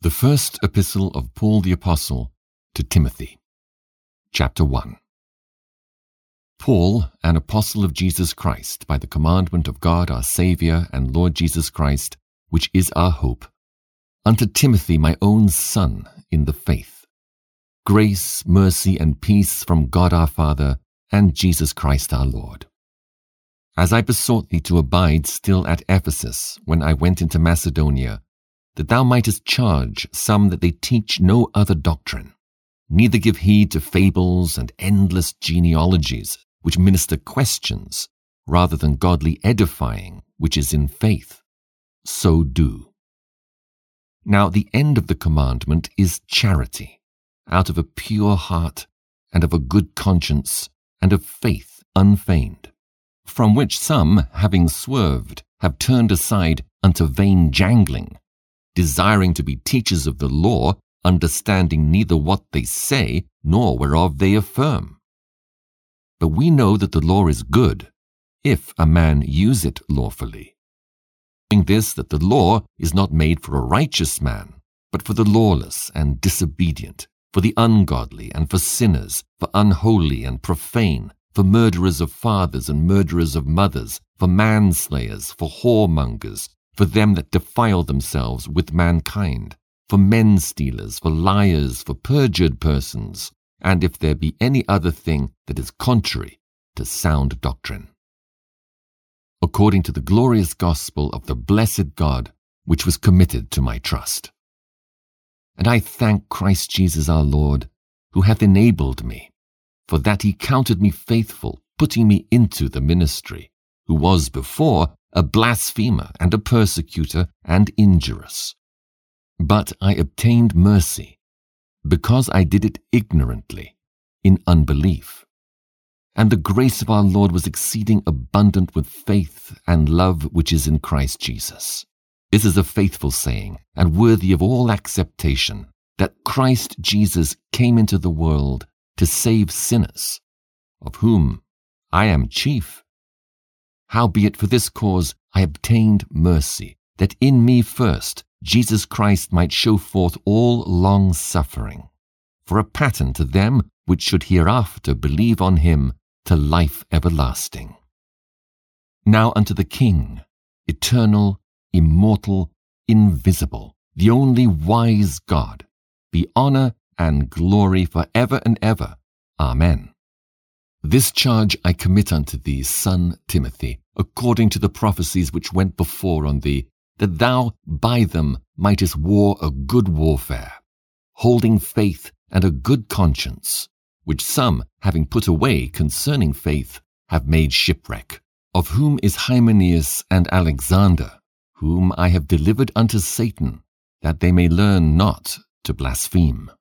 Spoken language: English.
The First Epistle of Paul the Apostle to Timothy. Chapter 1. Paul, an apostle of Jesus Christ, by the commandment of God our Saviour and Lord Jesus Christ, which is our hope, unto Timothy my own son in the faith. Grace, mercy, and peace from God our Father and Jesus Christ our Lord. As I besought thee to abide still at Ephesus when I went into Macedonia, that thou mightest charge some that they teach no other doctrine, neither give heed to fables and endless genealogies, which minister questions, rather than godly edifying, which is in faith. So do. Now the end of the commandment is charity, out of a pure heart, and of a good conscience, and of faith unfeigned, from which some, having swerved, have turned aside unto vain jangling, desiring to be teachers of the law, understanding neither what they say, nor whereof they affirm. But we know that the law is good, if a man use it lawfully. Knowing this, that the law is not made for a righteous man, but for the lawless and disobedient, for the ungodly and for sinners, for unholy and profane, for murderers of fathers and murderers of mothers, for manslayers, for whoremongers, for them that defile themselves with mankind, for men-stealers, for liars, for perjured persons, and if there be any other thing that is contrary to sound doctrine. According to the glorious gospel of the blessed God, which was committed to my trust. And I thank Christ Jesus our Lord, who hath enabled me, for that he counted me faithful, putting me into the ministry, who was before a blasphemer and a persecutor and injurious. But I obtained mercy, because I did it ignorantly, in unbelief. And the grace of our Lord was exceeding abundant with faith and love which is in Christ Jesus. This is a faithful saying, and worthy of all acceptation, that Christ Jesus came into the world to save sinners, of whom I am chief. Howbeit for this cause I obtained mercy, that in me first Jesus Christ might show forth all long-suffering, for a pattern to them which should hereafter believe on him to life everlasting. Now unto the King, eternal, immortal, invisible, the only wise God, be honour and glory for ever and ever. Amen. This charge I commit unto thee, son Timothy, according to the prophecies which went before on thee, that thou by them mightest war a good warfare, holding faith and a good conscience, which some, having put away concerning faith, have made shipwreck, of whom is Hymenaeus and Alexander, whom I have delivered unto Satan, that they may learn not to blaspheme.